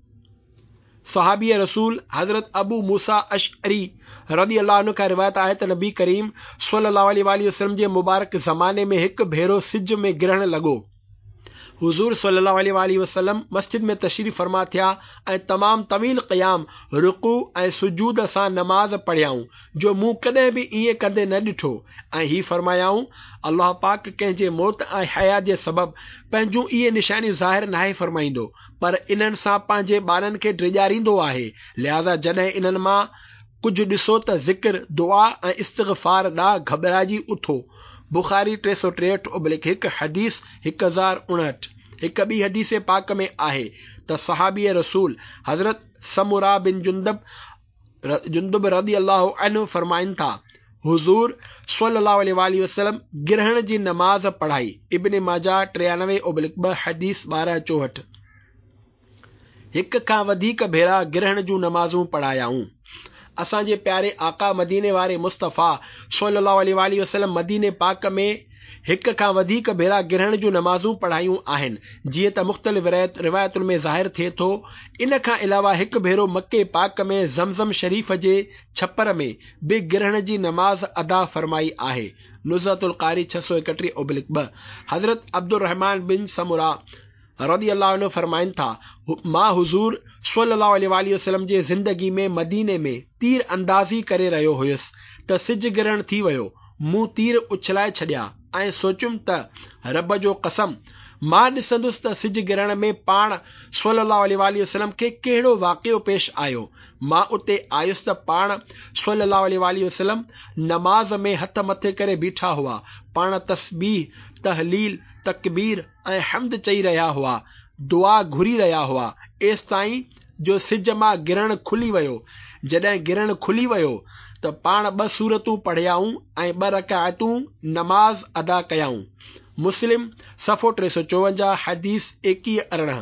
सहाबी रसूल हज़रत अबू मूसा अशअरी रज़ी अल्लाह अन्हु खां रिवायत आहे त नबी करीम सल्लल्लाहु अलैहि वसल्लम जे मुबारक ज़माने में हिकु भेरो सिज में ग्रहण लॻो। हुज़ूर सल्लल्लाहु अलैहि वसल्लम मस्जिद में तशरीफ़ फरमा थिया ऐं तमाम तवील क़याम, रुकू ऐं सुजूद सां नमाज़ पढ़ियाऊं, जो मूं कॾहिं बि ईअं कंदे न ॾिठो। ऐं ही फरमायाऊं, अल्लाह पाक कंहिंजे मौत ऐं हया जे सबब पंहिंजूं इहे निशानियूं ज़ाहिर नाहे फरमाईंदो, पर इन्हनि सां पंहिंजे ॿारनि खे ड्रिॼारींदो आहे। लिहाज़ा जॾहिं इन्हनि मां कुझु ॾिसो त ज़िक्र, दुआ ऐं इस्तिग़फ़ार ॾांहुं घबराइजी उथो। बुखारी टे सौ टेहठि ओब्लिक हिकु हदीस हिकु हज़ार उणहठि। हिक ॿी हदीस पाक में आहे त सहाबी रसूल हज़रत समूरा बिन जुंदब जुंदब रज़ी अल्लाह अन्हु फरमाइनि था, हुज़ूर सल्लल्लाहु अलैहि वसल्लम ग्रहण जी नमाज़ पढ़ाई। इब्न माजा टियानवे ओब्लिक ॿ हदीस ॿारहं चौहठि। हिक खां वधीक भेरा ग्रहण जूं नमाज़ूं पढ़ायाऊं। असांजे प्यारे आका मदीने वारे मुस्तफ़ा सल्लल्लाहु अलैहि वसल्लम मदीने पाक में हिक खां वधीक भेरा ग्रहण जूं नमाज़ूं पढ़ायूं आहिनि, जीअं त मुख़्तलिफ़ रिवायतुनि में ज़ाहिर थिए थो। इन खां अलावा हिकु भेरो मके पाक में ज़मज़म शरीफ़ जे छपर में बि ग्रहण जी नमाज़ अदा फरमाई आहे। नुज़हतुल क़ारी छह सौ एकटीह ओब्लिक ॿ। हज़रत अब्दुर्रहमान बिन समूरा रज़ी अल्लाह अन्हु फरमाइनि था, मां हुज़ूर सल्लल्लाहु अलैहि वसल्लम जे ज़िंदगी में मदीने में तीर अंदाज़ी करे रहियो हुयुसि त सिज ग्रहण थी वियो। मूं तीर उछलाए छॾिया ऐं सोचियुमि त रब जो कसम, मां ॾिसंदुसि त सिज ग्रहण में पाण सल्लल्लाहु अलैहि वसल्लम खे कहिड़ो वाक़ियो पेश आयो। मां उते आयुसि त पाण सल्लल्लाहु अलैहि वसल्लम नमाज़ में हथ मथे करे बीठा हुआ। पाण तस्बीह, तहलील, तकबीर ऐं हम्द चई रहिया हुआ, दुआ घुरी रहिया हुआ, एसि ताईं जो सिज मां ग्रहण खुली वियो। जॾहिं ग्रहण खुली वियो त पाण ॿ सूरतूं पढ़ियाऊं ऐं ॿ रकाअतूं नमाज़ अदा कयाऊं। मुस्लिम सफ़ो टे सौ चोवंजाह हदीस एकवीह अरिड़हं।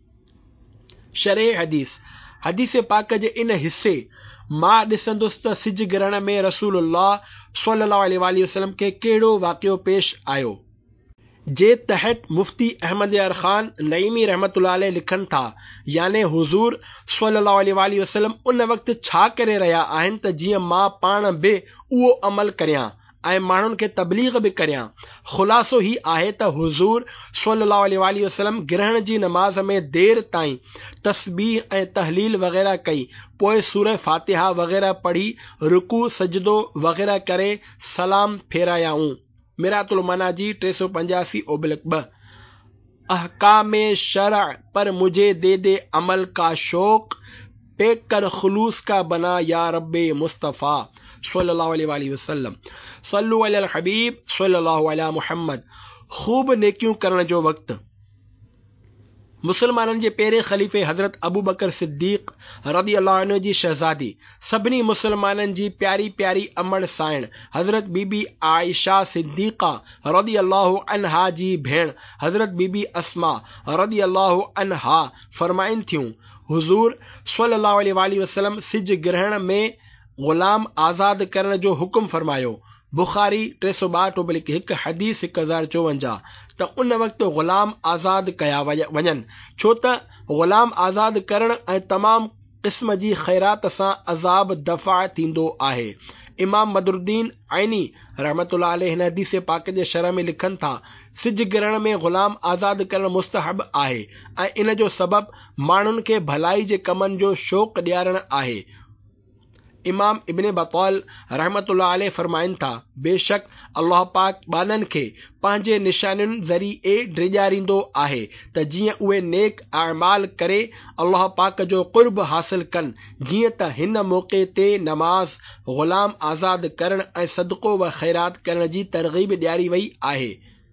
शरह हदीस हदीस पाक जे इन हिस्से, मां ॾिसंदुसि त सिज ग्रहण में रसूलुल्लाह सल्लल्लाहु अलैहि वसल्लम खे कहिड़ो वाक़ियो पेश आयो। जे तहत मुफ्ती अहमद यार खान नईमी रहमतुल्लाह अलैह लिखनि था, याने हुज़ूर सल्लल्लाहु अलैहि वसल्लम उन वक़्तु छा करे रहिया आहिनि त जीअं मां पाण बि उहो अमल करियां ऐं माण्हुनि खे तबलीग बि करियां। ख़ुलासो ही आहे त हुज़ूर सल्लल्लाहु अलैहि वसल्लम ग्रहण जी नमाज़ में देर ताईं तस्बीह ऐं तहलील वग़ैरह कई, पोइ सूरह फातिहा वग़ैरह पढ़ी रुकू सजदो वग़ैरह करे सलाम फेरायाऊं। मिरातुल मनाजी टे सौ पंजासी ओब्लिक ब। अहकाम शरअ पर मुझे दे दे अमल का शौक, पेक कर खुलूस का बना या रब्बे मुस्तफ़ा सल्लल्लाहु अलैहि वसल्लम। सल्लु अलल हबीब सल्लल्लाहु अला मुहम्मद। खूब नेकियूं करण जो वक़्तु। मुसलमाननि जे पहिरें ख़लीफ़े हज़रत अबू बकर सिद्दीक़ रज़ियल्लाहु अन्हु जी शहज़ादी, सभिनी मुसलमाननि जी प्यारी प्यारी अमड़ साइण हज़रत बीबी आयशा सिद्दीक़ा रज़ियल्लाहु अन्हा जी भेण हज़रत बीबी अस्मा रज़ियल्लाहु अन्हा फरमाइनि थियूं, हुज़ूर सल्लल्लाहु अलैहि वसल्लम सिज ग्रहण में ग़ुलाम आज़ाद करण जो हुक्म फरमायो। बुखारी टे सौ ॿाहठि ओब्लिक हिकु हदीस हिकु हज़ार चोवंजाह। त उन वक़्तु ग़ुलाम आज़ाद कया वञनि, छो त ग़ुलाम आज़ाद करण ऐं तमामु क़िस्म जी ख़ैरात सां अज़ाब दफ़ा थींदो आहे। इमाम बदरुद्दीन ऐनी रहमतुल्लाह अलैह हिन हदीस पाक जे शरह में लिखनि था, सिज ग्रहण में ग़ुलाम आज़ाद करण मुस्तहब आहे ऐं इन जो सबबु माण्हुनि खे भलाई जे कमनि जो शौक़ ॾियारणु आहे। इमाम इब्न बतौल रहमतुल्लाह अलैह फरमाइनि था, बेशक अल्लाह पाक बाननि खे पंहिंजे निशानियुनि ज़रिए ड्रिॼारींदो आहे त जीअं उहे नेक अमाल करे अल्लाह पाक जो क़ुर्ब हासिल कनि, जीअं त हिन मौक़े ते नमाज़, ग़ुलाम आज़ाद करण ऐं सदक़ो व ख़ैरात करण जी तरग़ीब ॾियारी वई आहे।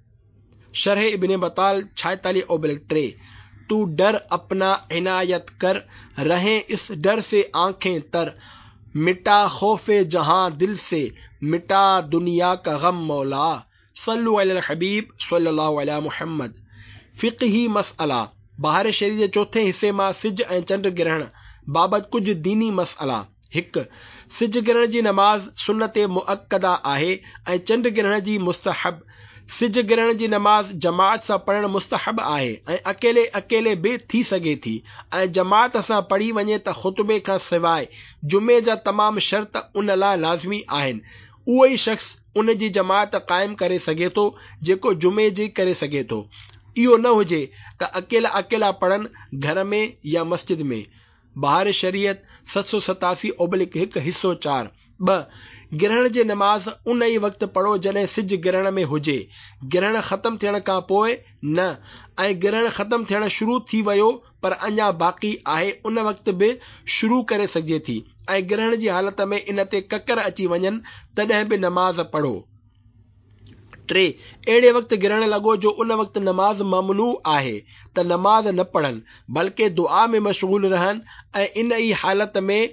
शरह इब्न बतौल छाएतालीह ओब्लिक टे। तू डर अपना इनायत कर, रहें इस डर से आंखें तर, मिटा खौफे जहां दिल से, मिटा दुनिया का गम मौला। सल्लु अलल हबीब सल्लल्लाहु अला मुहम्मद। फ़िक़ही मसअला। बहार शरीर जे चौथे हिस्से मां सिज ऐं चंड ग्रहण बाबति कुझु दीनी मसअला। हिकु, सिज ग्रहण जी नमाज़ सुन्नत मुअक्कदा आहे ऐं चंड ग्रहण जी मुस्तहब। सिज ग्रहण जी नमाज़ जमात सां पढ़णु मुस्तहब आहे ऐं अकेले अकेले बि थी सघे थी ऐं जमात सां पढ़ी वञे त ख़ुतबे खां सवाइ जुमे जा तमामु शर्त उन लाइ लाज़मी आहिनि। उहो ई शख़्स उन जी जमात क़ाइमु करे सघे थो जेको जुमे जी करे सघे थो। इहो न हुजे त अकेला अकेला पढ़नि घर में या मस्जिद में। बहार शरीयत सत सौ सतासी ओब्लिक हिकु हिस्सो चार। ब, ग्रहण जी नमाज़ उन ई वक़्तु पढ़ो जॾहिं सिज ग्रहण में हुजे, ग्रहण ख़तमु थियण खां पोइ न, ऐं ग्रहण ख़तमु थियण शुरू थी वियो पर अञा बाक़ी आहे उन वक़्तु बि शुरू करे सघिजे थी ऐं ग्रहण जी हालत में इन ते ककर अची वञनि तॾहिं बि नमाज़ पढ़ो। टे, अहिड़े वक़्तु ग्रहण लॻो जो उन वक़्तु नमाज़ ममनू आहे त नमाज़ न पढ़नि बल्कि दुआ में मशगूल रहनि ऐं इन ई हालत में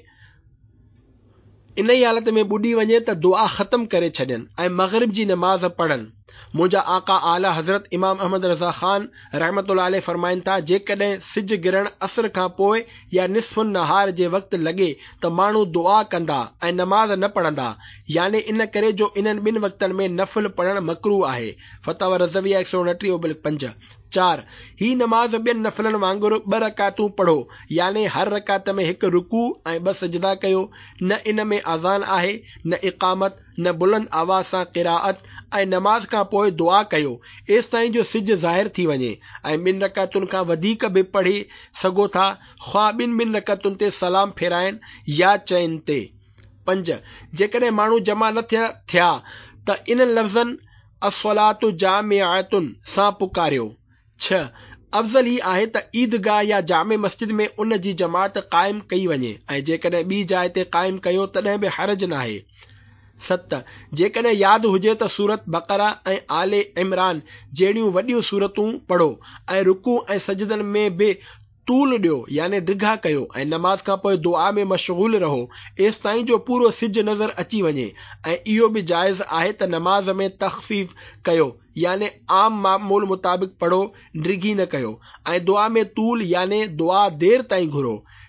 इन ई हालत में ॿुॾी वञे त दुआ ख़तमु करे छॾनि ऐं मग़रिब जी नमाज़ पढ़नि। मुंहिंजा आका आला हज़रत इमाम अहमद रज़ा ख़ान रहमतुल्लाह अलैह फरमाइनि था, जेकॾहिं सिज ग्रहण असर खां पोइ या निस्फ़ुन नहार जे वक़्तु लॻे त माण्हू दुआ कंदा ऐं नमाज़ न पढ़ंदा, यानी इन करे जो इन्हनि ॿिनि वक़्तनि में नफ़िल पढ़णु मकरूह आहे। फतावा रज़विया हिकु सौ उणटीह ओब्लिक पंज। चार, ही नमाज़ ॿियनि नफ़िलनि वांगुरु ॿ रकातूं पढ़ो, यानी हर रकात में हिकु रुकू ऐं ॿ सजदा कयो। न इन में अज़ान आहे, न इक़ामत, न बुलंद आवाज़ सां क़िराअत ऐं नमाज खां पोइ दुआ कयो एसि ताईं जो सिज ज़ाहिर थी वञे ऐं ॿिनि रकातुनि खां वधीक बि पढ़ी सघो था, ख़्वाह ॿिनि ॿिनि रकातुनि ते सलाम फेराइनि या चइनि ते। पंज, जेकॾहिं माण्हू जमा न थिया थिया त इन लफ़्ज़नि अस्सलातु जामिअतुन सां पुकारियो। छह, अफ़ज़ल ही आहे त ईदगाह या जामे मस्जिद में उन जी जमात क़ाइमु कई वञे ऐं जेकॾहिं ॿी जाइ ते क़ाइमु कयो तॾहिं बि हर्ज नाहे। सत, जेकॾहिं यादि हुजे त सूरत बक़रा ऐं आले इमरान जहिड़ियूं वॾियूं सूरतूं पढ़ो ऐं रुकू ऐं सजदनि में बि तूल ॾियो, यानी डिघा कयो ऐं नमाज खां पोइ दुआ में मशगूल रहो एसि ताईं जो पूरो सिज नज़र अची वञे। ऐं इहो बि जाइज़ आहे त नमाज में तख़फ़ीफ़ कयो, यानी आम मामूल मुताबिक़ पढ़ो, डिघी न कयो ऐं दुआ में तूल यानी दुआ देर ताईं घुरो।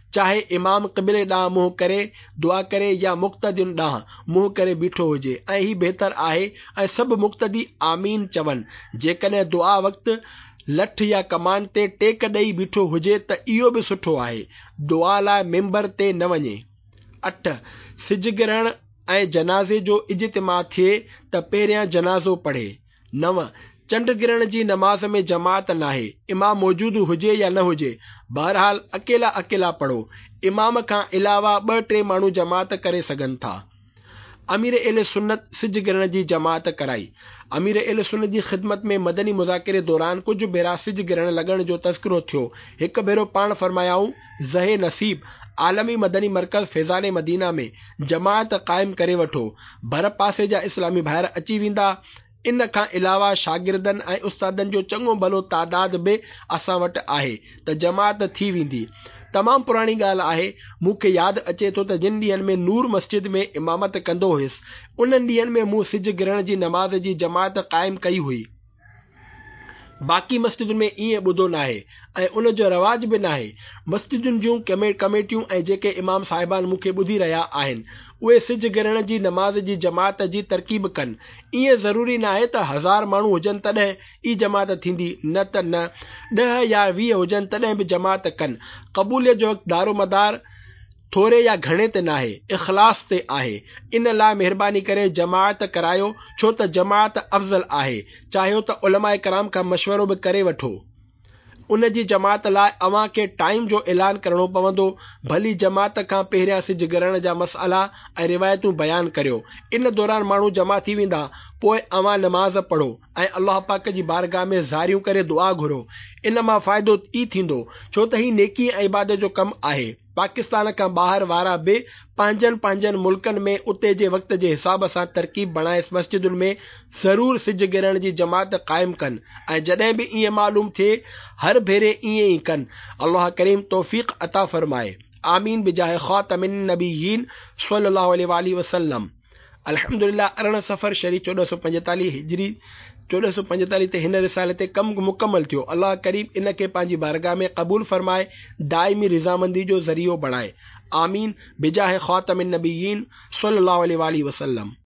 चाहे इमाम क़िबले ॾांहुं मुंहुं करे दुआ करे या मुक़्तदियुनि ॾांहुं मुंहुं करे बीठो हुजे ऐं ही बहितर आहे ऐं सभु मुक़्तदी आमीन चवनि। जेकॾहिं दुआ वक़्तु लठ या कमान ते टेक ॾेई बीठो हुजे त इहो बि सुठो आहे। दुआ लाइ मिंबर ते न वञे। अठ सिज गिरहण ऐं जनाज़े जो इज्तिमा थिए त पहिरियां जनाज़ो पढ़े। नव चंड गिरण जी नमाज़ में जमात नाहे, इमाम मौजूदु हुजे या न हुजे, बहरहाल अकेला अकेला पढ़ो। इमाम खां अलावा ॿ टे माण्हू जमात करे सघनि था। अमीर एल सुन्नत सिज गिरण जी जमात कराई। अमीर एल सुन्नत जी ख़िदमत में मदनी मुज़ाकिरे दौरान कुझु भेरा सिज गिरण लॻण जो तज़किरो थियो। हिकु भेरो पाण फरमायाऊं, ज़हे नसीब आलमी मदनी मरकज़ फैज़ान मदीना में जमात क़ाइमु करे वठो। भर पासे जा इस्लामी भाइर अची वेंदा। इन खां अलावा शागिर्दनि ऐं उस्तादनि जो चङो भलो तादाद बि असां वटि आहे त जमात थी वेंदी। तमामु पुराणी ॻाल्हि आहे। मूंखे यादि अचे थो त जिन ॾींहंनि में नूर मस्जिद में इमामत कंदो हुयुसि, उन्हनि ॾींहंनि में मूं सिज गिरण जी नमाज़ जी जमात क़ाइमु कई हुई। बाक़ी मस्जिदुनि में ईअं ॿुधो नाहे ऐं उन जो रवाज बि नाहे। मस्जिदुनि जूं कमे कमेटियूं ऐं जेके इमाम साहिबान मूंखे ॿुधी रहिया आहिनि, उहे सिज गिरण जी नमाज़ जी जमात जी तरकीब कनि। ईअं ज़रूरी नाहे त हज़ार माण्हू हुजनि तॾहिं ई जमात थींदी, न त न ॾह या वीह हुजनि तॾहिं बि जमात कनि। क़बूलियत जो दारोमदार थोरे या घणे ते नाहे, इख़लास ते आहे। इन लाइ महिरबानी करे जमात करायो, छो त जमात अफ़ज़ल आहे। चाहियो त उलमाए कराम खां मशवरो बि करे वठो। उन जी जमात लाइ अव्हां खे टाइम जो ऐलान करणो पवंदो। भली जमात खां पहिरियां सिज गिरण जा मसइला ऐं रिवायतूं बयानु करियो। इन दौरान माण्हू जमा थी वेंदा। पोइ अव्हां नमाज़ पढ़ो ऐं अल्लाह पाक जी बारगाह में ज़ारियूं करे दुआ घुरो। इन मां फ़ाइदो ई थींदो, छो त ही नेकी ऐं इबादत जो कमु आहे। पाकिस्तान खां ॿाहिरि वारा बि पंहिंजनि पंहिंजनि मुल्कनि में उते जे वक़्त जे हिसाब सां तरकीब बणाए मस्जिदुनि में ज़रूर सिज गिरण जी जमात क़ाइमु कनि ऐं जॾहिं बि ईअं मालूम थिए हर भेरे ईअं ई कनि। अल्लाह करीम तौफ़ीक़ अता फरमाए। आमीन बिजाह ख़ातमिन नबिय्यीन सल्लल्लाहु अलैहि वसल्लम। अल्हम्दुलिल्लाह अरिड़हं सफ़र शरी चोॾहं सौ पंजेतालीह हिजरी चोॾहं सौ पंजेतालीह ते हिन रिसाले ते कमु मुकमल थियो। अल्लाह करीम इन खे पंहिंजी बारगाह में क़बूल फरमाए, दाइमी रिज़ामंदी जो ज़रियो बणाए। आमीन बिजाह ख़ातमिन नबिय्यीन सल्लल्लाहु अलैहि वसल्लम।